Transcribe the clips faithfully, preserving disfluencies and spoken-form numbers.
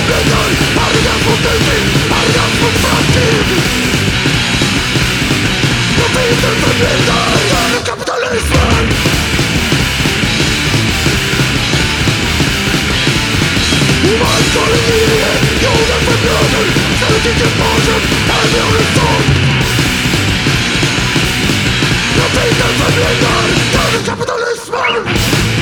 förblindar, arrogans mot nutid, arrogans mot framtid. Profiten förblindar, döden kapitalismen. Omankolonier, jorden förblöder, politiken basen, är vi horisont. Profiten förblindar, döden kapitalismen.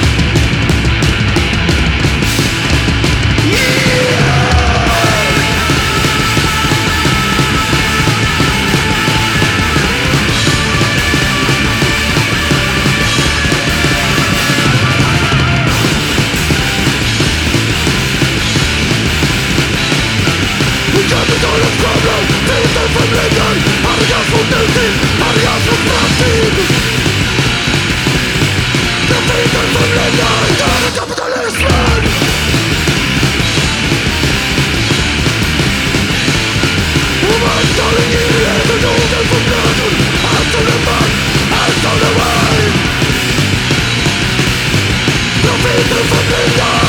Kapitalets skövlar, friheten förblindar, arrogans mot nutid, arrogans mot framtid. Profiten förblindar, döden kapitalismen. Omankolonier, jorden förblöder, allt som är makt, allt som är väg. Profiten förblindar.